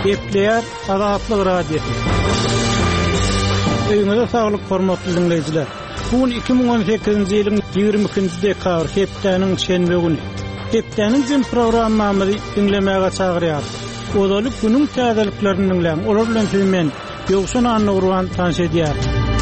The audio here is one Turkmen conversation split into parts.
Epleyer Azatlyk radiosu. Öňüňizde saglyk, hormatly dinleýijiler. Bugün 2018-nji ýylyň 22-nji dekabr hepdeniň şenbe güni. Hepdeniň jym programmamyzy dinlemäge çagyrýar. Odaly günüň täzeliklerini dinläm. Olar bilen men Ýogşan Annurwan tanış edýär.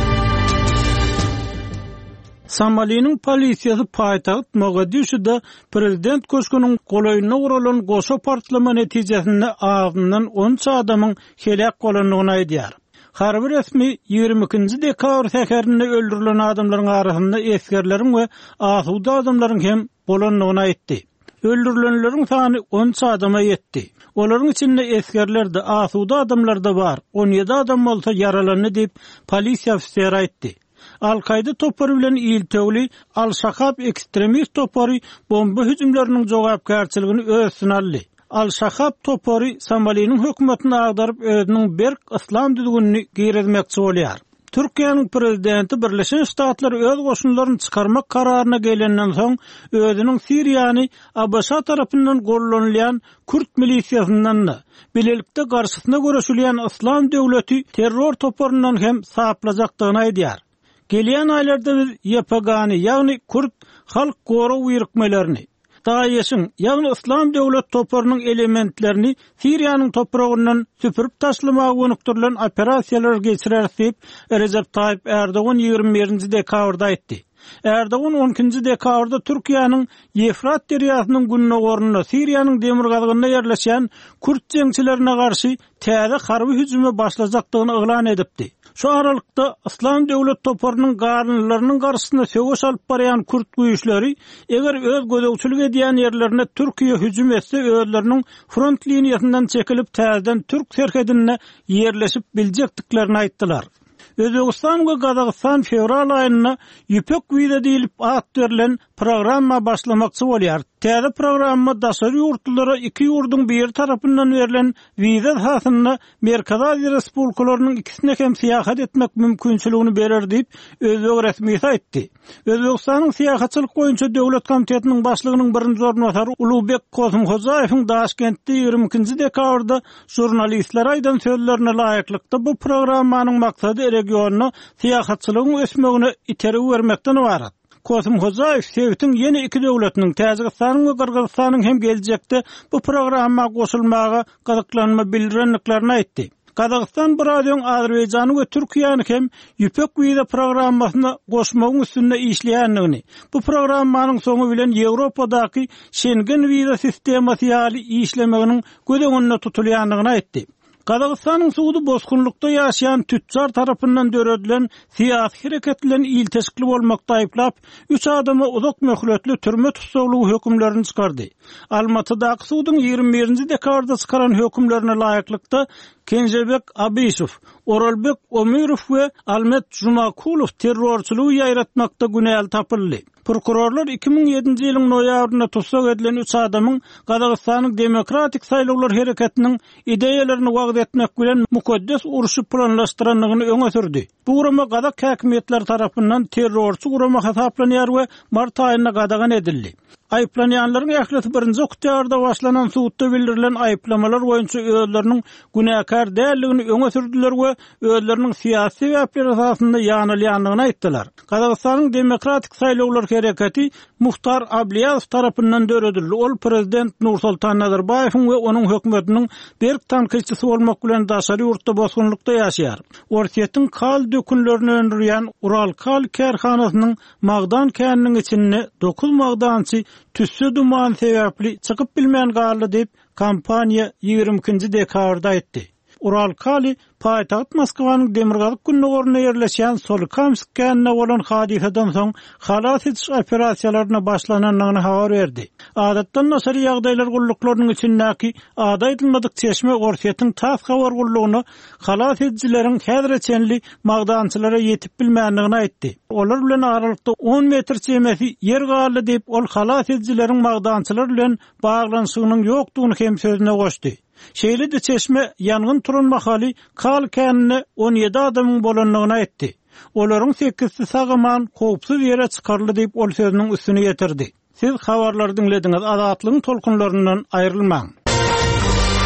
Somaliýanyň polisiýasy paýtagyt Mogadishuda prezident köşküniň golaýyna guralan goşa partlama netijesinde agzyndan 10 adamyň helak bolanlygyny aýdýar. Harby resmi 22-nji dekabr seherinde öldürilen adamlaryň arasynda eskerleriň we asuda adamlaryň hem bolanlygyny aýtdy. Öldürilenleriň sany 10 adama ýetdi. Olaryň içinde eskerler de asuda adamlar da bar. 17 adam bolsa yaralandy diýip polisiýa ofiseri aýtdy. Al-Qaida topary bilen ýyltygly Al-Shaqab ekstremist topary bomba hüjümleriniň jogapkärçiligini öz üstüne aldy. Al-Shaqab topary Somaliýanyň hökümetini agdaryp özüniň berk islam düzgünini giýretmekçi bolýar. Türkiýanyň prezidenti Birleşen Ştatlar öz goşunlaryny çykarmak kararyna gelenden soň özüniň Siriýany Abaşa tarapyndan gollanýan Kürt milisiýasyndan bilelikde garşysyna görüşilýän islam döwleti terror toparyndan hem saplajakdygyny aýdýar. Gelýän aýlarda biz YPG-ny, ýagny Kürt halk goraw ýyrkmalaryny, Daeşiň, ýagny islam döwlet toparynyň elementlerini Siriýanyň topragyndan süpürüp taşlamagy önükdirilen operasiýalar geçirer diýip Recep Tayyip Erdoğan 21-nji dekabrda aýtdy. Erdoğan 12-nji dekabrda Türkiýanyň Efrat deriýasynyň gününe gorunda Siriýanyň demirgazygyna ýerleşen Kürt jeňçilerine garşy täze harby hüjüme başlajakdygyny eglan edipdi. Şu aralykda islam döwlet toparynyň garynlarynyň garşysyna söwüş alyp barýan Kürt güýçleri eger öz gözegçilik edýän ýerlerine Türkiýe hüjüm etse özleriniň front liniýasyndan çekilip täzeden Türk serhedine ýerleşip biljekdiklerini aýtdylar. Özbegistan we Gazagystan fevral aýyna ýüpek wiza diýilip at berilen programma başlamakçy bolýar. Täze programma daşary ýurtlara iki ýurduň bir tarapyndan berilen wiza hasyna Merkez Aziýa respublikalarynyň ikisine hem syýahat etmek mümkinçiligini berer diýip özbek resmiýeti aýtdy. Özbegistanyň syýahatçylyk boýunça döwlet komitetiniň başlygynyň birinji ornatary Ulubek Kozumhozaýewiň Daşkentde 22-nji dekabrda jurnalistler aýdan sözlerine laýyklykda bu programmanyň maksady regiona syýahatçylygyň ösmegine iterip bermekden ibaret. Kozumhozaýew Sewitiň ýeni iki döwletiniň Täjikistanyň we Kyrgyzstanyň hem geljekde bu programma goşulmagy gazaklanma bildirenliklerini aýtdy. Kazakystan bir radioň Azerbaýjany we Türkiýany hem ýüpek wiza programmasyna goşmagyň üstünde işleýänligini, bu programmanyň soňu bilen Ýewropadaky Schengen wiza sistematy ýaly işlemeginiň gödeginde tutulýanlygyny aýtdy. Kazakystanyň suwdy bozgunlukda ýaşaýan tüccar tarapyndan döredilen syýasy hereketlerini ilteşikli bolmakda aýplap 3 adama uzak möhletli türme tutsaglygy hökümlerini çykardy. Almatydaky suwdyň 21-nji dekabrda çykaran hökümlerine laýyklykda Kenjebek Abisov, Oralbek Omirow we Almet Jumakulow terrorçylygy ýaýratmakda günäl tapyldy. Prokurorlar 2007-nji ýylyň noýabrynda tutsak edilen 3 adamyň Gazagystanyň demokratik saýlawlar hereketiniň ideýalaryny wagt etmek bilen mukaddes uruşy planlaşdyranlygyny öňe sürdi. Bu urama Gazak häkimetleri tarapyndan terrorçy urama hasaplanýar we mart aýyna gadagan edildi. Aýplanýanlaryň ähleti birinji oktyarda başlanan suwtda bildirilen aýplamalar boýunça özleriniň günäkär däldigini öňe sürdüler we özleriniň syýasy sebäpleri asasynda ýanylýanlygyny aýtdylar. Gazagystanyň demokratik saýlawlar hereketi Muhtar Abliýazow tarapyndan döredildi. Ol prezident Nursultan Nazarbaýewiň we onuň hökümetiniň berk tanqidçisi bolmak bilen daşary ýurtda bozgunlukda ýaşaýar. Orsiýetiň kal dökünlerini öndürýän Ural Kal kärhanasynyň Magdan käniniň içinde 9 magdançy tüssü duman sebäpli çykyp bilmän galdy diýip kampaniýa 22-nji dekabrda aýtdy. Ural Kali paýtagyt Moskwanyň demirgazyk gününe goruna ýerleşýän Solikamsk känine bolan hadiseden soň halat etiş operasiýalaryna başlananlygyny habar berdi. Adatdan nasary ýagdaýlar gullyklarynyň içindäki ada edilmedik çeşme Orsiýetiň tas habar gullygyny halat edijileriň häzirçenli magdançylara ýetip bilmänligini aýtdy. Olar bilen aralykda 10 metr çemesi yer galdy diýip ol halat edijileriň magdançylar bilen baglanşygynyň ýokdugyny hem sözüne goşdy. Şeýle de çeşme ýangyn turan mahaly Kal känine 17 adamyň bolanlygyny aýtdy. Olaryň 8-si sagaman howpsuz ýere çykarly diýip ol sözüniň üstüne ýetirdi. Siz habarlary dinlediňiz, azatlygyň tolkunlaryndan aýrylmaň.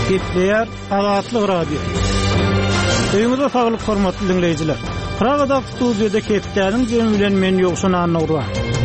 Gepleyer Azatlyk Radio. Öýüňizde saglyk hormatly dinleýijiler. Pragada studiýada Kepdäniň jemi bilen men ýokşun anlaýar.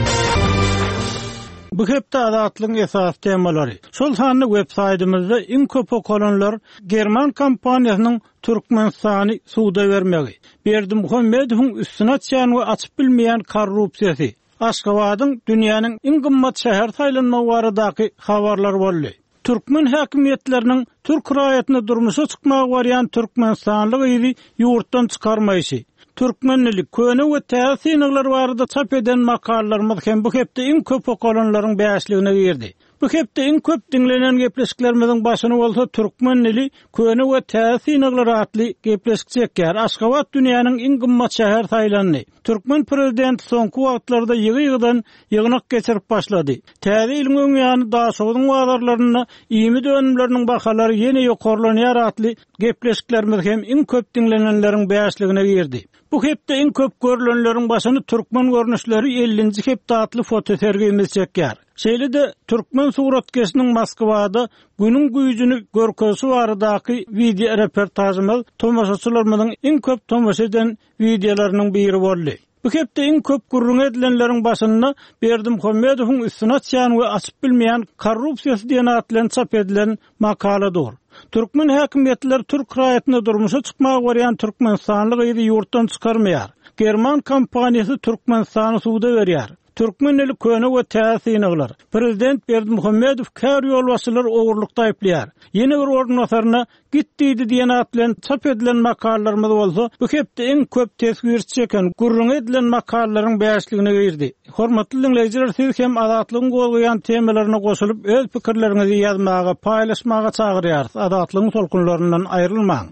Bu hepde Azatlygyň esas temalary. Şol sanly websaýtymyzda iň köp okulanlar German kompaniýasynyň Türkmenistany suwda bermegi. Berdimuhammedowyň üstüne çän we açyp bilmeýän korrupsiýasy. Aşgabatyň dünýäniň iň gymmat şäher saýlanmagy baradaky habarlar boldy. Türkmen häkimetleriniň Türk raýatyna durmuşa çykmagy barýan Türkmenistanlyk ýyly ýurtdan çykarmaýşy. Türkmenlik köne we täsirler barada çap eden makallalarymyz hem bu hepde iň köp okulanlaryň bäşligine girdi. Bu hepde iň köp dinlenen gepleşiklerimizin başyny bolsa Türkmenli köne we täsirler atly gepleşikçekler. Aşgabat dünýäniň iň gymmat şäher saýlandy. Türkmen prezidenti soňky wagtlarda ýygy-ýygydan ýygnak geçirip başlady. Täze ilmi öňýany daşogyň wagtlaryna ýymy dönümleriniň bahalary ýene ýokarlanýar atly gepleşiklerimiz hem iň köp dinlenenleriň bäşligine girdi. Bu hepde iň köp görülenleriň başyny Türkmen görnüşleri 50-nji hepde atly fotosergimiz çekýär. Şeýle-de Türkmen suratkeşiniň Moskwada günüň güýjüni görkezsi baradaky video reportajymyz tomaşaçylarymyň iň köp tomaşa eden videolarynyň biri boldy. Bu hepde iň köp gurrun edilenleriň başyna Berdimuhammedowyň üstüne çän we açyp bilmeýän korrupsiýasy diýen atlan çap edilen makaladyr. Türkmen häkimetleri Türk raýatyna durmuşa çykmagy barýan Türkmenistanlyk ýyly ýurtdan çykarmaýar. German kompaniýasy Türkmenistany suwda berýär. Türkmenli köne we täsirler. Prezident Berdimuhammedow kär ýolbaşçylar ogurlukda aýplaýar. Ýene bir ornasaryna gitdiýdi diýen atlan çap edilen makallalarymyz bolsa, bu hepde iň köp tesir çeken gurrun edilen makallalaryň bäşligine girdi. Hormatly dinleýijiler, siz hem Azatlygyň goýan temalaryna goşulyp öz pikirleriňizi ýazmaga, paýlaşmaga çagyrýarys. Azatlygyň solkunlaryndan aýrylmaň.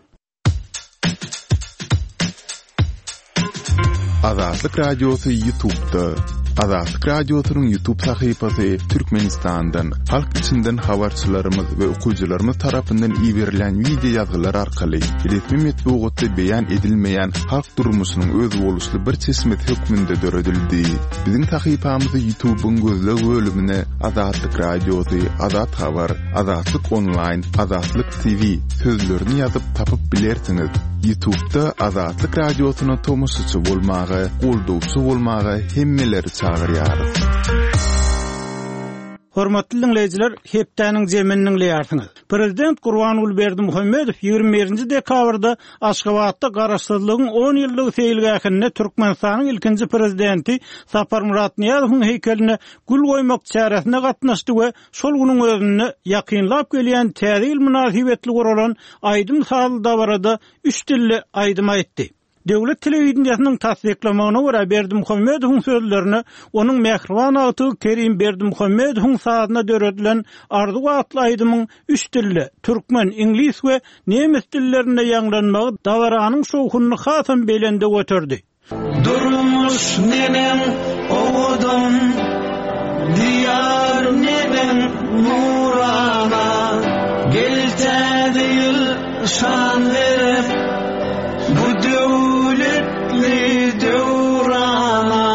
Azatlyk Radiosu YouTube'da. Azatlyk Radiosynyň YouTube sahypasy Türkmenistandan, halk içinden habarçylarymyz we okuwçylarymyz tarapyndan ýiberilen video ýazgylar arkaly resmi metbuatda beýan edilmeýän halk durmuşynyň öz boluşly bir çeşmet hökmünde döredildi. Biziň sahypamyzy YouTube'un gözleg bölümine Azatlyk Radiosy, Azat Habar, Azatlyk Online, Azatlyk TV sözlerini ýazyp tapyp bilersiňiz. YouTube'da Azatlyk Radiosyna tomaşaçy bolmagy, goldowçy bolmagy hemmeleri çagyrýar. Hormatly dinleýijiler, hepdäniň jeminiň leýärsiňiz. Prezident Gurbanuly Berdimuhammedow 21 dekabrda Aşgabatda garaşsyzlygyň 10 ýyllyk seýilgähine Türkmenistanyň ilkinji prezidenti Sapar Murat Niýazowyň heykeline gül goýmak çäresine gatnaşdy we şol güniň özüne ýakynlap gelýän täze münasibetli guralan aýdym sazda barada 3 dilli aýdym aýtdy. Döwlet telewizionynyň tasdiklamagyna görä Berdimuhammedowyň sözlerini onuň mehriban aty Kerim Berdimuhammedowyň sazyna döredilen arzu atly aýdymyň 3 dilli türkmen, ingliz we nemes dillerinde ýanglanmagy dawaranyň şowhuny hasam belende götürdi. Durmuş nenem owudum diyar nenem nurana geltedi yıl şan verip bu döwletli döwrana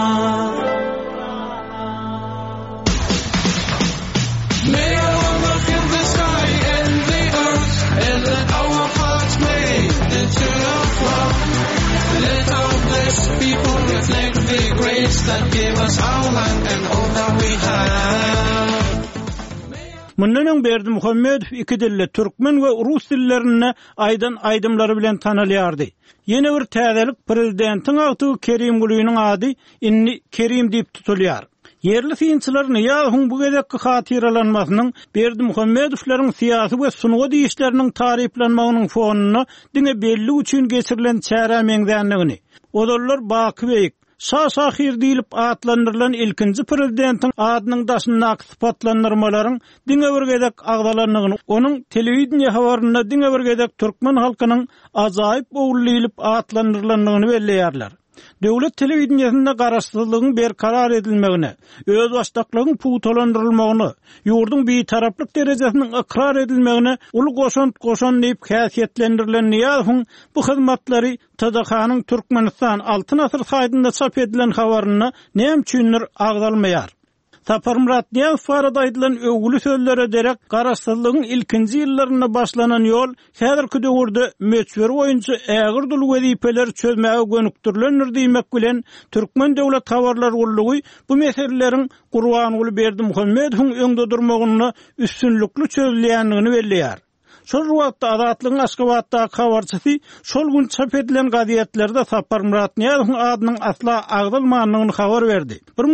May I look in the sky and the earth and let our hearts make the tune of love. Let our blessed people reflect the grace that gave us our land and all that we have. Mundan Berdimuhammedow iki dilli türkmen we rus dillerine aýdan aýdymlary bilen tanalýardy. Ýene bir täzelik prezidentiň aty Kerim Gulüýüň ady inni Kerim diýip tutulýar. Yerli synçylar Niýazowyň bu gedekki hatiralanmasynyň Berdimuhammedowlaryň syýasy we sunugy diýişleriniň taryflanmagynyň fonuny diňe belli üçin geçirilen çäre meňzänligini. Olarlar Bakybeýik Şahir diýilip atlandyrylan ilkinji prezidentiň adynyň daşyna sypatlandyrmalaryň diňe bir gedek agdalanlygyny, onuň telewizionýa habaryna diňe bir gedek türkmen halkynyň ajaýyp owullylip atlandyrylanlygyny belleýärler. Döwlet telewizionyasynda garaşsyzlygyň berkarar edilmegine, öz başdaklygyň puwtalandyrylmagyny, ýurduň beýtaraplyk derejesiniň ikrar edilmegine uly goşan diýip häsiýetlendirilen Niýazowyň bu hyzmatlary TDK-nyň Türkmenistan altyn asyr saýtynda çap edilen habaryna näme üçindir agdalmaýar. Sapar Murat Niýazow barada aýdylan öwgüli sözlere derek garaşsyzlygyň ilkinji ýyllaryna başlanan ýol häzirki döwürde meçber boýunça ägir dul wezipeler çözmäge gönükdirilendir diýmek bilen Türkmen Döwlet Tawarlar Gurulugy bu meselelerin Gurbanyňly Berdimuhammedowyň öňde durmagyna üstünlikli çözülýändigini belliýär. Şol wagtda Azatlygyň Aşgabatdaky habarçysy şol gün çap edilen gazetlerde Sapar Murat Niýazowyň adynyň asla agdylmagyny habar berdi.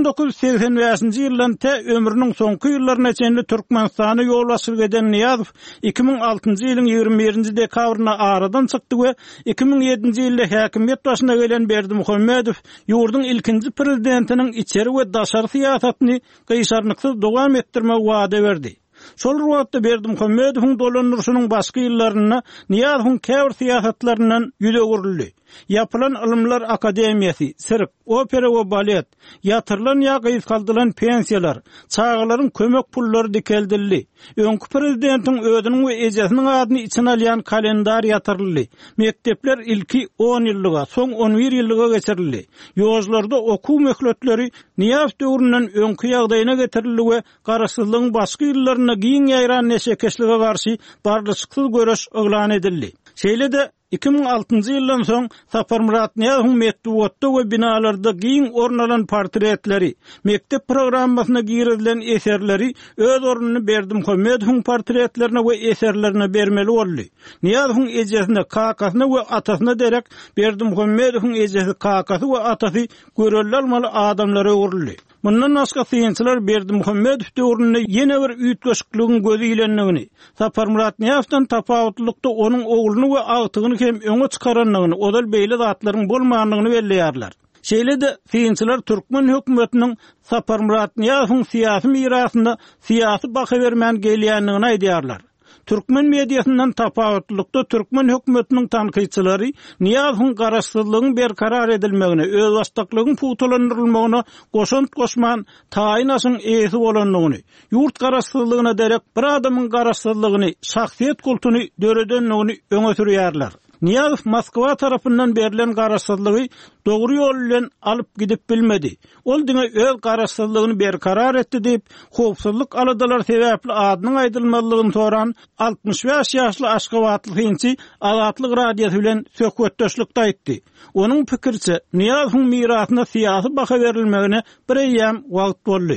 1985-nji ýyldan te ömrüniň soňky ýyllaryna çenli Türkmenistana ýol başyp giden Niýazow 2006-njy ýylyň 21-nji dekabryna aradan çykdy we 2007-nji ýylda häkimiýet başyna gelen Berdimuhammedow ýurdun ilkinji prezidentiniň içeri we daşary syýasatyny gysarnyksyz dowam etdirmek wada berdi. Şol wagtda Berdimuhammedowyň dolanýarynyň başga ýyllaryna Niýazowyň käbir syýasatlarynyň ýüze gurildi. Yapılan Ilmlar Akademiyasy, sirk, opera we balet, ýatyrlan ýa-da ýykaldylan pensiýalar, çağalaryň kömek pullary dikeldildi. Öňkü prezidentiň özüniň we ejesiniň adyny içine alýan kalendar ýatyrldy. Mektepler ilki 10 ýyllyga, soň 11 ýyllyga geçirildi. Ýozlarda okuw möhletleri Niýazow döwründen öňkü ýagdaýyna getirildi we garaşsyzlygyň başga ýyllaryna giň ýaýran neşekeşlige garşy barlyşyksız göreş oglan edildi. Şeýle-de 2006-njy ýyldan soň Sapar Murat Niýazowyň metduwatda we binalarda giň ornalan portretleri, mektep programmasyna girilen eserleri öz ornuny Berdimuhammedowyň portretlerine we eserlerine bermeli boldy. Niýazowyň ejesine, kakasyna we atasyna derek Berdimuhammedowyň ejesi, kakasy we atasy görelli almaly adamlara öwrüldi. Bundan başga syýançylar Berdimuhammedow döwründe ýene bir üýtgeşikligiň gözü ilendigini, Sapar Murat Niýazowdan tapawatlykda onuň ogluny we agtygyny hem öňe çykaranlygyny, odal beýle zatlaryň bolmaganlygyny belleýärler. Şeýle-de syýançylar Türkmen hökümetiniň Sapar Murat Niýazowyň syýasy mirasyna syýasy baha bermän gelýändigini aýdýarlar. Türkmen mediasından tapawatlykda Türkmen hökümetiniň tanqyçylary Niýazowyň garaşsyzlygyň berkarar edilmegine, öz başdaklygyň putulandyrylmagyna goşant goşman taýynasyň eýsi bolanlygyny, ýurt garaşsyzlygyna derek bir adamyň garaşsyzlygyny, şahsiýet kultuny döredenligini öňe sürýärler. Niýazow Moskwa tarapyndan berilen garaşsyzlygy dogry ýol bilen alyp gidip bilmedi. Ol diňe öz garaşsyzlygyny berkarar etdi diýip, howpsuzlyk aladalar sebäpli adynyň aýdylmalygyny soran 65 ýaşly Aşgabatly hynçy Azatlyk radiosu bilen söhbetdeşlikde aýtdy. Onuň pikirçe, Niýazowyň mirasyna syýasy baha berilmegine bir ýam wagt boldy.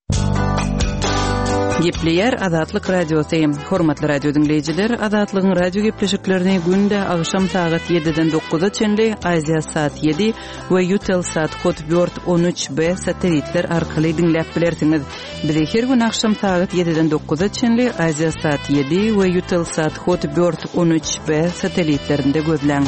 Gepleyer Azatlyk radiosu. Hormatly radio dinleyijiler, Azatlygyň radio gepleşiklerini günde agşam saat 7-den 9-a çenli Aziya saat 7 we Utel saat 4-13B satelitler arkaly dinläp bilersiňiz. Bizi her gün agşam saat 7-den 9-a çenli Aziya saat 7 we Utel saat 4-13B satelitlerinde gözläň.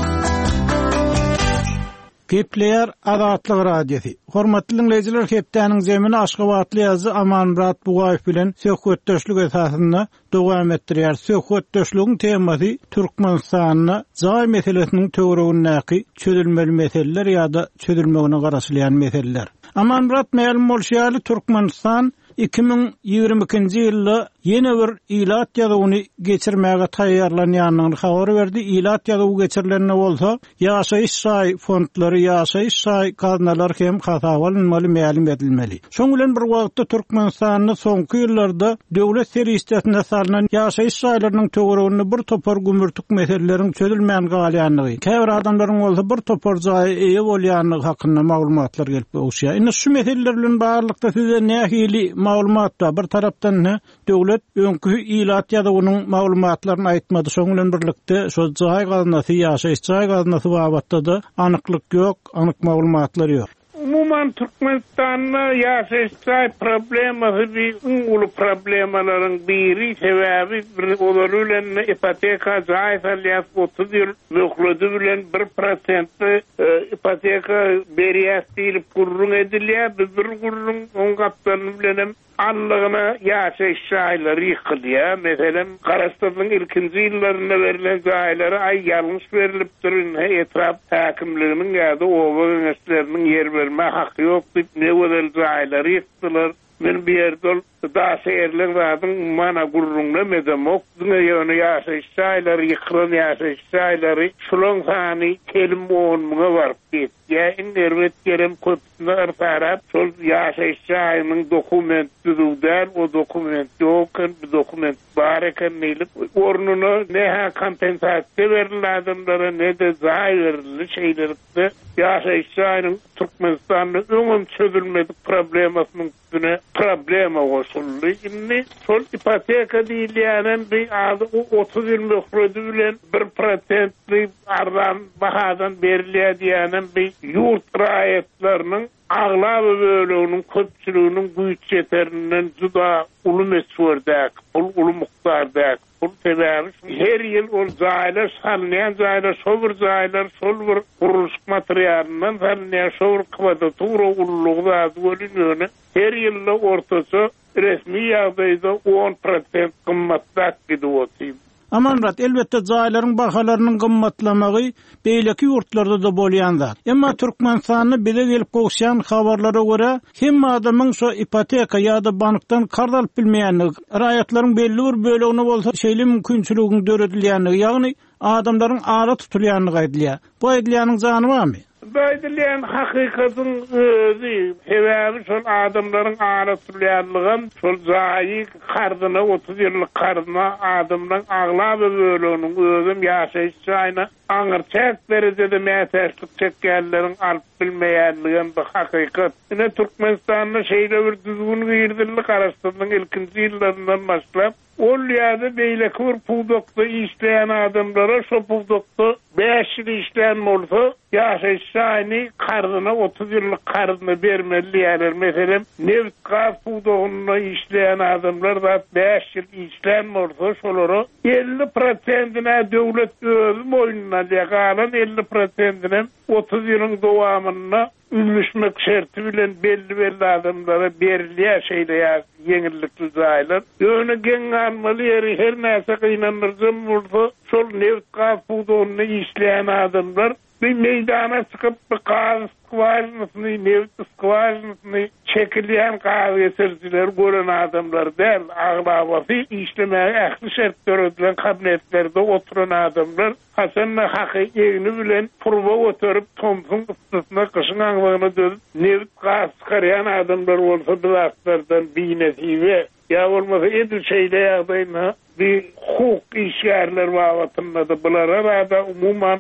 Gepleyer Azatlyk radiosu. Hormatly dinleyijiler, hepdeniň zemini Aşgabatly ýazy Aman Murat Bugaýew bilen söhbetdeşlik esasynda dowam etdirýär. Söhbetdeşligiň temasy Türkmenistanyň jaý meselesiniň töweregindäki çözülmeli meseleler ýa-da çözülmegine garaşylýan meseleler. Aman Murat ma'lum bolýaly Türkmenistan 2022-nji ýylda ýene bir ilat ýazyny geçirmäge taýýarlanýanyny habar berdi. Ilat ýazyny geçirilende bolsa, ýaşaýyş şaý fondlary, ýaşaýyş şaý gaznalar hem hasaplanmaly, ma'lum edilmeli. Şoň bilen bir wagtda Türkmenistanyň soňky ýyllarda döwlet serýisine salynan ýaşaýyş şaýlarynyň töwereginde bir topar gümürtük meseleleriň çözülmän galýanlygy, käbir adamlaryň bolsa bir topar jaý eýe bolýanlygy hakynda maglumatlar gelip öwşýär. Indi şu meseleler bilen barlykda size nähili maglumatda bir tarapdan döwlet öňkü ilat ýazynyň maglumatlaryny aýtmady. Şoň bilen birlikde şo jaý gaznasy, ýaşaýyş jaý gaznasy babatda da anyklyk ýok, anyk maglumatlar ýok. Umuman Türkmenistan'da yaşayan probleması bir ulu problemaların biri sebebi bir oluruyla ipoteka zayifalyas 30 yıl möhlödü bilen 1% ipoteka beriyas deyilip gurrun edilýär. Bir gurrun on kaptanı bilenem anlığına yaşayış şahilleri yıkılıyor. Mesela Karastan'ın ilkinci yıllarında verilen şahilleri ay yanlış verilip durun. Etraf hakimlerinin ya da ova yöneticilerinin yer verme hakkı yok deyip ne kadar şahilleri yıktılar. Ben bir yerde da seyirler zadın mana gurrunla medemok dünyany ýaşaýşaýlar ýykran ýaşaýşaýlar şolon sany kelim bolmagy bar git ya internet gerem köpüne tarap şol ýaşaýşaýynyň dokument düzüden o dokument ýokyn bu dokument bar eken meýli ornuny näha kompensasiýa beriladymlara ne de zaýyrly şeýlerdi ýaşaýşaýynyň Türkmenistanyň öňüm çözülmedik problemasynyň üstüne problema goşuldy. Indi şol ipoteka diýilýän bir adı 30 ýyl möhredi bilen 1% ardan bahadan berilýär diýen bir ýurt raýatlarynyň aglab bölüginiň köpçüliginiň güýç ýeterinden juda uly meswurdak, uly mukdardak, ul sebäbi her ýyl ol zaýlar sanlýan zaýlar, şol zaýlar, şol bir guruluş materialyndan sanlýan şol kvadratura ullugy bolýany her ýyl ortasy resmi ýagdaýda 10% gymmatdak gidýär. Amanrat elbette zaýlaryň bahalarynyň gymmatlamagy beýleki ýurtlarda da bolýan zat. Emma Türkmenistanyny bile gelip goşýan habarlara görä, hem adamyň şo ipoteka ýa-da bankdan kard alyp bilmeýänligi, raýatlaryň belli bir bölegine bolsa şeýle mümkinçiligini döredilýänligi, ýagny adamlaryň ara tutulýanlygy aýdylýar. Bu aýdylýanyň zany barmy? Baydylan hakykatyň özü sebäbi şol adamlaryň aratlýanlygyň şol zaýy kardyna 30 ýyllyk kardyna adamlaryň aglab bölüginiň özüm ýaşaýşaýyna aňyrçak derejede mätäçlik çekýänleriň alyp bilmeýänligin bu hakykat. Ine Türkmenistanyň şeýle bir düzgün girdildi garaşdyryň ilkinji ýyllaryndan başlap ol ýa-da beýleki bir puldokda işleýän adamlara şo puldokda 5 ýyl işleýän bolsa ýaşaýşaýyny kardyna 30 ýyllyk kardyna bermeliýärler. Meselem neft gaz puldogyna işleýän adamlar da 5 ýyl işleýän bolsa şolary 50%-ine döwlet özü moýnuna ýagalan 50%-ine 30 ýylyň dowamyna ülüşmek şerti bilen belli adamlara berilýär şeýle ýeňillikli zaýlar. Ýöne geň almaly ýeri her näse gynanyrjym bolsa şol neft gaz puldogyna işleýän adamlar bir meydana çıkıp bir gaz skvarynyny, neft skvarynyny çekilýän gaz getirjiler gören adamlar däl, aglabasy işlemäge ähli şertler ödülen kabinetlerde oturan adamlar hasanna hakyky ýegini bilen purba göterip tomsun ıstysyna kışyň aňlygyna dönüp neft gaz çykarýan adamlar bolsa bilaslardan biýnesibe ýa bolmasa edil şeýle ýagdaýyna bir hukuk işgärler wagtynda da bulara da umuman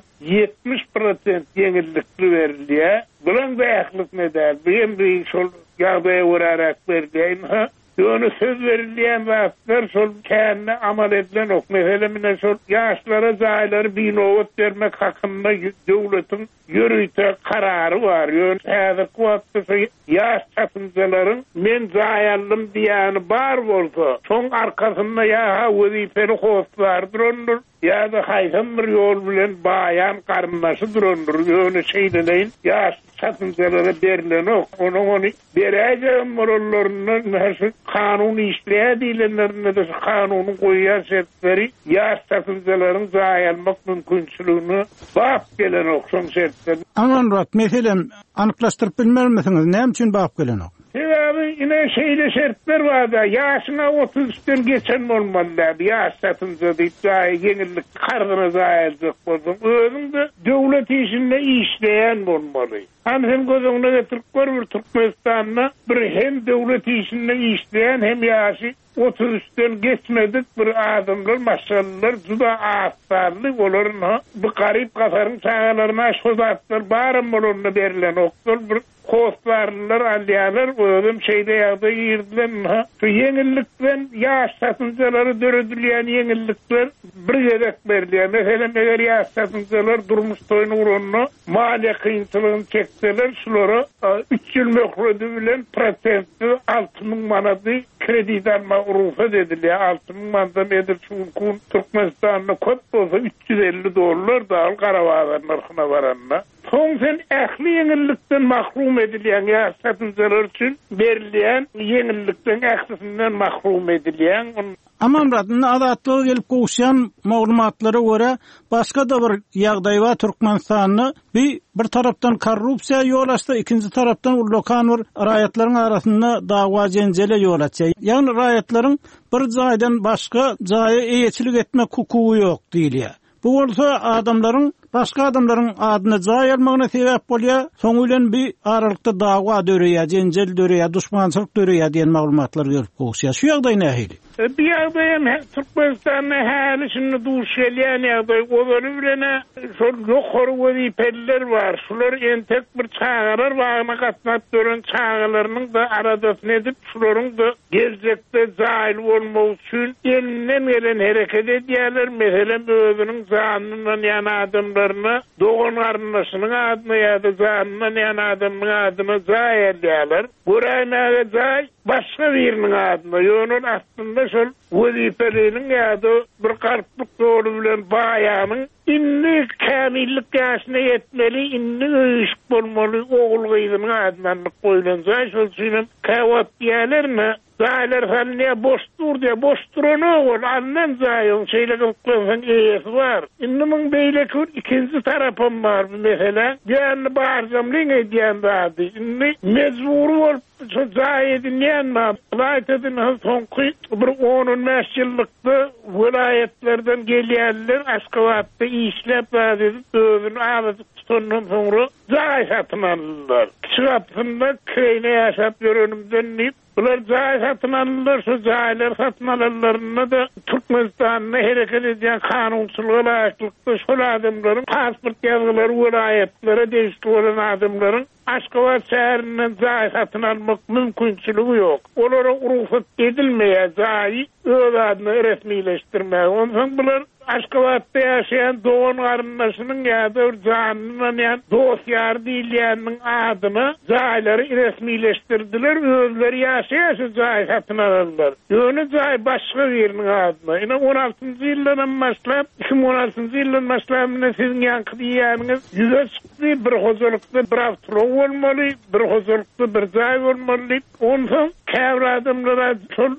70% ýeňillikli berilýär. Bulan da ählik nedäl. Bir şol ýagdaýa görärak berilýär. Ýöne söz berilýän wagtlar şol känne amal edilen ok. Meselem şol ýaşlara zaýlary binowat bermek hakynda döwletiň ýürüýte karary bar. Ýöne häzir wagtda ýaş çapynjalaryň men zaýalym diýäni bar bolsa, şoň arkasynda ýa wezipeli howslar durandyr. Ya da haýsam bir ýol bilen bayan garnaşy durandyr. Ýöne şeýleýin ýaş çapynjalara berilen ok. Onu beräjem morallaryndan näse kanun işleýär diýilenlerine de kanuny goýýan şertleri ýaş çapynjalaryň zaýalmak mümkinçiligini bap gelen ok şoň şertler. Amanrat meselem anyklaşdyryp bilmermisiňiz, näme üçin bap gelen ok? Sebäbi ine şeýle şertler bar da ýaşyna 30-den geçen bolmalylar. Ýaş satynja diýip ýeňillik kardyna zaýaljak bolsaň, özüňde döwlet işinde işleýän bolmaly. Hem gözüňe getirip bir Türkmenistanyna bir hem döwlet işinde işleýän hem ýaşy 33'den geçmedik bir adamlar maşallar juda asarly bolarna bu garip gasaryň çağalaryna şozatlar barym bolanyna berilen okdur bir hostlarlar alýarlar özüm şeýde ýagda ýerdilen şu ýeňillikden ýaş satynjalary döredilýän ýeňillikler bir gerek berilýär. Meselem eger ýaş satynjalar durmuş toýuny uranyna maliýe kynçylygyny çekseler şolary 3 ýyl möhredi bilen prosentli 60.000 manat krediden mağrufa edilýär. 60.000 manat edir çünkü Türkmenistanyň köp bolsa $350 da al Garabağdan narhyna baranna. Soň sen ähli ýeňillikden mahrum edilýän ýa satynjylar üçin berilýän ýeňillikden ählisinden mahrum edilýän. Aman radın adatlığı gelip koğuşan maglumatlara göre başka da bir ýagdaý var Türkmenistan'ı bir taraftan korrupsiya yol açtı, ikinci taraftan lokan bir raýatlaryň arasynda dawa jenjele yol açýar. Ýani raýatlaryň bir jaýdan başga jaýa eýetçilik etmek hukuky ýok diýilýär. Bu bolsa adamlaryň başka adamlaryň adyny jaý almagyna sebäp bolýar. Soň bilen bir aralykda dawa döreýär, jenjel döreýär, düşmançylyk döreýär diýen maglumatlar gelip koğuşýar. Şu ýagdaý nähili? Bir ýagdaýam Türkmenistan'da häli şunu duş gelýän ýagdaý. Olary bilen şol ýokary wezipeler bar. Şular entek bir çağırar wagtyna gatnap duran çağılarynyň da aradasyny edip şularyň da geljekde jaýyl bolmagy üçin elinden gelen hereket edýärler. Meselem özüniň janynyň ýana adamlaryna dogan garyndaşynyň adyna ýa-da janynyň ýana adamyň adyna jaý edýärler. Buraýnaga jaý başga biriniň adyna. Ýöne aslynda şol wezipeleriň ýa-da bir garplyk dolu bilen baýanyň inni kamillik ýaşyna ýetmeli, inni öýüşik bolmaly ogul gyzynyň adyna goýulanja. Şol üçin kawat ýalermi? Zaýlar halne boşdur diye boşduran ogul andan zaýyň şeýlegi goýsan eýesi bar. Indi muň beýleki ikinji tarapym bar mesela. Ýani barjamlyň edýän zady. Indi mezbur bolup şu zaý edilýänmi? Vilayetden soňky bir 10 ýyllykda vilayetlerden gelýänler Aşgabatda işläp zady özüni aýatyp tutandan soňra zaý satyn aldylar. Şuapsynda köýne ýaşap ýörenimden bular jaý satyn aldylar, şu jaýlar satyn aldylaryna da Türkmenistan'da hereket edýän kanunçylyga laýyklykda şol adamlaryň pasport ýazgylary vilayetlere değişik bolan adamlaryň Aşgabat şäherinden jaý satyn almak mümkinçiligi ýok. Olara ruhsat edilmeýär jaý öz adyny resmileşdirmäge. Ondan bular Aşgabatda ýaşaýan dogan garyndaşynyň ýa-da bir janynyň ýa-da dostyar diýilýäniň adyny jaýlary resmileşdirdiler, özleri ýaşaýan şu jaý satyn aldylar. Ýöne jaý başga biriniň adyna. Ine 16-njy ýyldan başlap, 2016-njy ýyldan başlap siziň ýanky diýýäniňiz ýüze çykdy, bir hozurlukda bir awtoro bolmaly, bir hozurlukda bir jaý bolmaly. Ondan käbir adamlara şol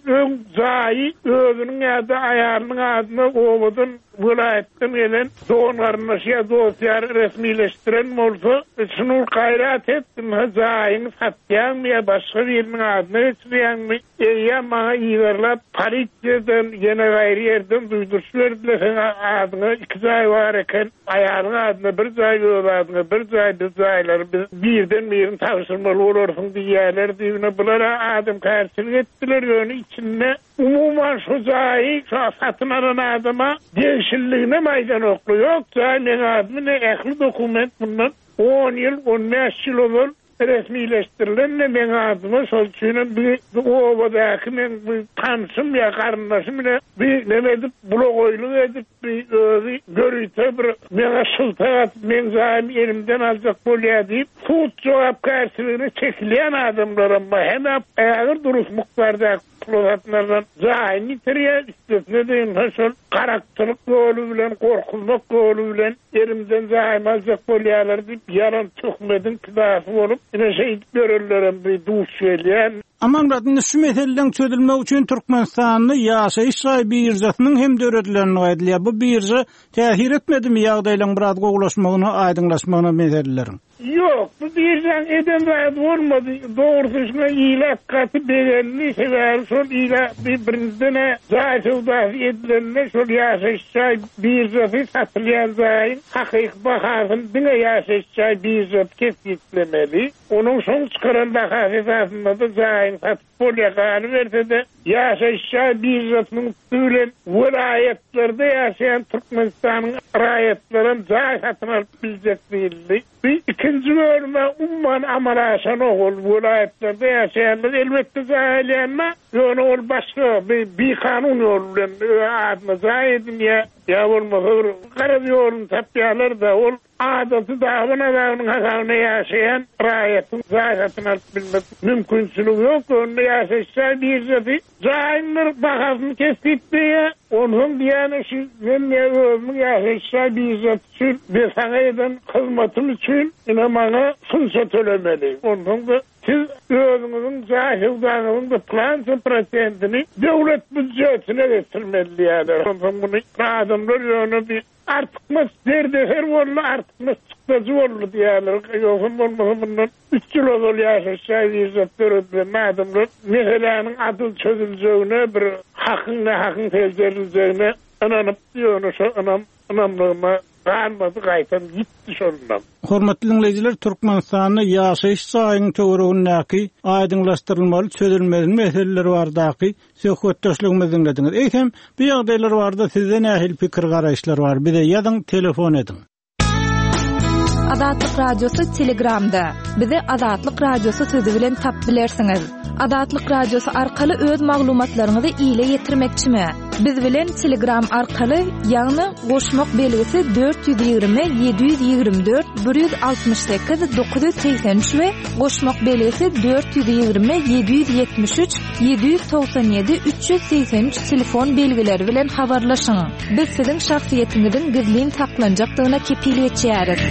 jaý özüniň ýa-da aýarynyň adyna owadan vilayetden gelen dogan garyndaşy dostyar resmileşdiren bolsa şunu gaýrat etdim, jaýyny satýan ýa başga biriniň adyna geçirýänmi? Ýa maňa ýerlap polisiýadan ýene gaýry ýerden duýduruş berdiler, adyna iki jaý bar eken, aýaryň adyna bir jaý, öz adyna bir jaý, jaýlary birden birini taşyrmaly bolarsyň diýýärler diýene bular adam kärçilik etdiler, ýöne içinde umuman şu jaý satyn alan adama değişilliğine maýdan oklu ýok. Jaýyň adyny ähli dokument bundan 10 ýyl, 15 ýyl bol resmileşdirilen men adymy şol üçin bir obadaky men tanşym ýa garyndaşym bilen bir neme edip blogoýluk edip bir görüýte bir mene şyltat men jaýym elimden aljak bolýar diýip sud jogapkärçiligine çekilýän adamlar hem ägir durus mukbarda Plovatlardan jaýyny teriýär, istetne diýen şol karakterlik golu bilen, korkulmak golu bilen erimden jaýmazjak bolýarlar diýip yalan töhmedin kidasy bolup ine şeýit görürlerem bir duş gelýän. Aman radyn şu meseleleň çözülmegi üçin Türkmenistan'da ýaşaýyş birjasynyň hem döredlerini aýdylýar. Bu birja täsir etmedimi ýagdaýlaryň biraz gowlaşmagyna, aýdynlaşmagyna meselelerin? Yok, bu birden eden rahat olmadı. Doğrusuna iyilik katı beğenli sever. Şol iyilik birbirinden zaten edilenle şol yaşaşçay bir zafi satılyan zayin. Hakik bakasın dine yaşaşçay bir zafi kesinliklemeli. Onun son çıkaran bakasın da zayin satıp polyakanı verse de yaşaşçay bir zafinin tüylen vilayetlerde yaşayan Türkmenistan'ın rayetlerin zayi satın alıp bilecek değildi. Bir ikinci bölüme umman amalaşan oğul vilayetlerde yaşayanlar elbette zahilyenme yönü ol başka bir kanun yoluyla adına zahidin ya olmasa karab yolun tapyalar da ol adatı dağına hakavına yaşayan rayetin zahiratını alıp bilmek mümkünsülüğü yok. Onu yaşayışlar bir zafi zahimler bakasını kesip diye onun diyene ben ne ölümün yaşayışlar bir zafi bir sana eden hizmetim için yine bana fınsa tölemeli. Ondan da siz özünüzün cahildanının da planca prosentini devlet büdjetine getirmeli yani. Ondan bunu adamlar yönü bir artıkmaz derdeher oldu, artıkmaz çıkmacı oldu diyorlar. Yoksa bundan 3 yıl ol yaşaşağı yüzletleri adamlar mehelanın adıl çözüleceğine bir hakkın tezgerileceğine ananıp diyor. Anamlığıma Ganmadı gaytan gitti şondan. Hormatly dinleyijiler, Türkmenistanyny ýaşaýyş saýynyň töweregindäki aýdyňlaşdyrylmaly çözülmeli meseleler bardaky söhbetdeşligimizi dinlediňiz. Eýsem, bu ýagdaýlar barada sizde nähil pikir garaýşlar bar? Bize ýazyň, telefon ediň. Adatlyk radiosu Telegramda. Bizi Adatlyk radiosu sözi bilen tap bilersiňiz. Adatlyk radiosu arkaly öz maglumatlaryňyzy ýyla ýetirmekçimi? Biz bilen Telegram arkaly ýagny goşmak belgisi 420 724 168 983 we goşmak belgisi 420 773 797 383 telefon belgileri bilen habarlaşyň. Biz siziň şahsiýetiňizin gizlin saklanjakdygyna kepiliyet çäriz.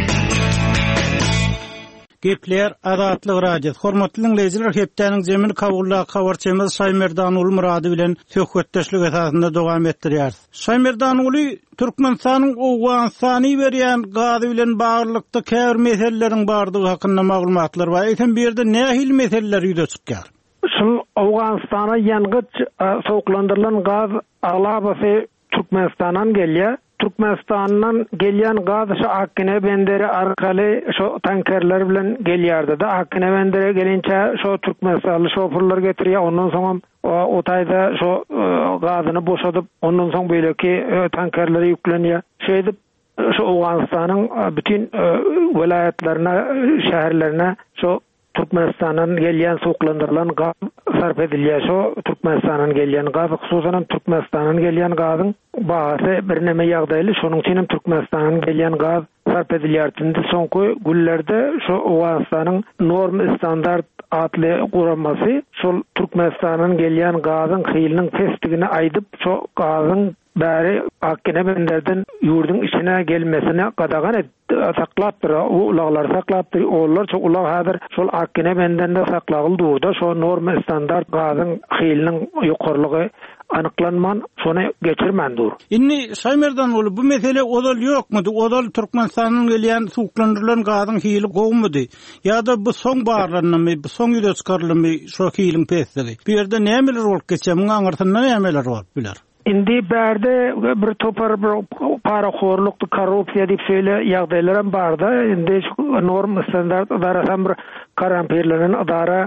Gepler Adatlyk radio. Hormatly dinleyijiler, hepdeniň zemin kabully habarçymyz Şaýmerdan ul Murady bilen söhbetdeşlik esasynda dowam etdirýär. Şaýmerdan uly Türkmenistanyň Owgansany berýän gazy bilen baglykda käbir meseleleriň bardygy hakynda maglumatlar bar. Eýsem bu ýerde nähil meseleler ýüze çykýar? Şol Owganstana ýangyç sowuklandyrylan gaz aglabasy Türkmenistandan gelýär. Türkmenistandan gelýän gaz şu Akkene benderi arkaly şu tankerler bilen gelýärdi da Akkene bendere gelinçe şu Türkmenistanly şoförler getirýär, ondan soň o taýda şu gazyny boşadyp ondan soň beýleki tankerlere ýüklenýär. Şeýdip şu Owganstanyň bütün vilayetlerine, şäherlerine şu Türkmenistandan gelýän sowuklandyrylan gaz sarf edilýär. Şu Türkmenistandan gelýän gaz, hususan Türkmenistandan gelýän gazyň bahasy bir näme ýagdaýly, şonuň üçin Türkmenistandan gelýän gaz sarf edilýär. Tindi soňky günlerde şu Owganstanyň norm standart adly guramasy şol Türkmenistandan gelýän gazyň hylynyň pestigini aýdyp, şu gazyň bäri Akkene benderden ýurdun içine gelmesine gadagan saklapdyr. Ulaglar saklapdyr. Onlar çok ulag häzir şol Akkene benderde saklagyldy. Şo norm standart gazyň hylynyň ýokarlygy anyklanman, şonu geçirmendir. Inni Şaýmerdan uly bu mesele odal ýokmudy? Odal Türkmenistanyň gelýän sowuklandyrylan gazyň hyly gowmudy? Ýa-da bu soň barlanmy, bu soň ýüze çykarylmy şo hylyň pestigi? Bu ýerde nämeler bolup geçýär? Muňa aňartynda nämeler bolup biler? Indi bärde bir topar bir paraxorlukdy, korrupsiýa diýip söýle ýagdaýlaram barda. Indi norm standart idarasam bir karamperleriň idara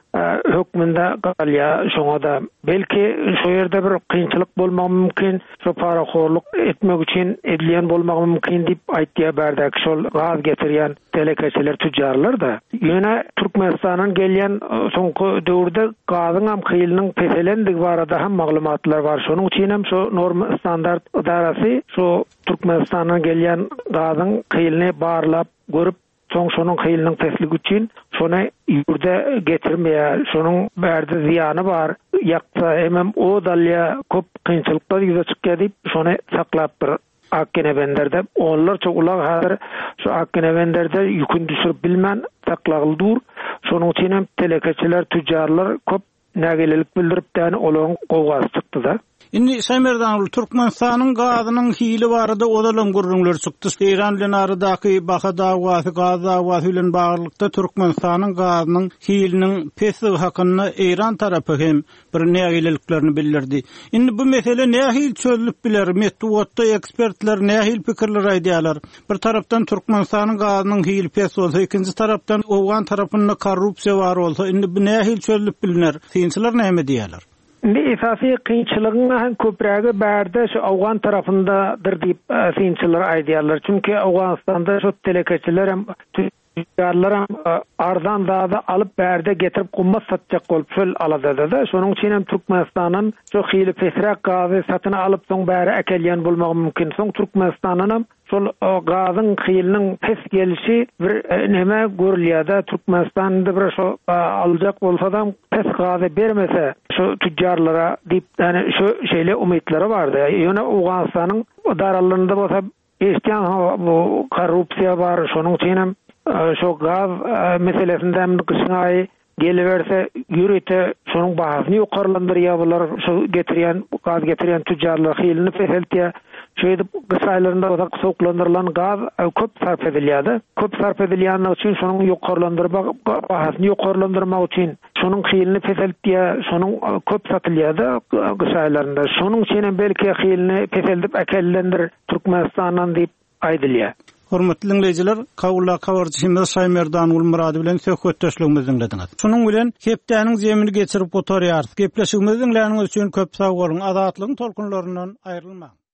hökmünde galýar. Şoňa da belki şu ýerde bir kynçylyk bolmagy mümkin, şu paraxorluk etmek üçin edilýän bolmagy mümkin diýip aýtýar bärdäk şol gaz getirýän telekeçiler, tüjjarlar da. Ýöne Türkmenistanyň gelýän soňky döwürde gazyň hem hylynyň peselendigi barada hem maglumatlar bar. Şonuň üçin hem şu norm standart idarasy şu Türkmenistanyň gelýän gazyň hylyny barlap görüp şonuň hylynyň pesligi üçin şonu ýurde getirmeýär. Şonuň bärde ziýany bar. Ýaksa hem o dalýa köp kynçylyklar ýüze çykýar diýip şonu saklapdyr. Akkene benderde onlar çok ulag häzir şu Akkene benderde ýükün düşürip bilmän saklagyldyr. Şonuň üçin hem telekeçiler, tüjjarlar köp nägelelik bildirip däni olaň gowgasy çykdy da. Inni Şaýmerdan Türkmenistanyň gazynyň hyly barada odalan gurrunlar çykdy. Eýran bilen aradaky baha dawasy, gaz dawasy bilen baglykda Türkmenistanyň gazynyň hylynyň pesigi hakynda Eýran tarapy hem bir nägileliklerini bildirdi. Indi bu mesele nähil çözülip biler? Metodda ekspertler nähil pikirler aýdýarlar. Bir tarapdan Türkmenistanyň gazynyň hyly pes bolsa, ikinji tarapdan Owgan tarapynda korrupsiýa bar bolsa, indi bu nähil çözülip bilner? Synçylar näme diýerler? Esasy kynçylygyň köprägi bärde şu Awgan tarapyndadyr diýip synçylar aýdýarlar. Çünki Awganstanda şu telekeçiler hem tüjjarlar hem arzan zada alyp bärde getirip gumma satjak bolup şol alady da. Şonuň üçin hem Türkmenistanyň şu hyly pesrak gazy satyny alyp soň bäri äkelýän bolmagy mümkin. Soň Türkmenistanyň hem şol gazyň hylynyň pes gelişi bir näme görülýär-de. Türkmenistanda bir şu aljak bolsa da pes gazy bermese şu tüjjarlara diýip ýani şu şeýle umytlary bardy. Ýöne Owganstanyň daralarynda bolsa eşkän bu korrupsiya bar, şonuň üçin hem şo gaz meselesinde gysňaý geliverse ýürete şonuň bahasyny ýokarlandyrýarlar, şo getirýän gaz getirýän tüjjarlar hylny feseltýär. Şeýle gysaýlarynda da soklandyrylan gaz köp sarf edilýärdi. Köp sarf edilýän üçin şonuň ýokarlandyrmak, bahasyny ýokarlandyrmak üçin şonuň hylny feseltýär, şonuň köp satylýardy gysaýlarynda. Şonuň üçin belki hylny feseldip äkellendir Türkmenistandan diýip aýdylýar. Hormatly dinleyijiler, kawula kawarjymyz Saýmerdan Ulmurady bilen söhbetdeşligimizi dinlediňiz. Şonuň bilen hepdäniň zemini geçirip oturýar. Gepleşigimizi dinläniňiz üçin köp sag bolun. Azatlygyň tolkunlaryndan aýrylmaň.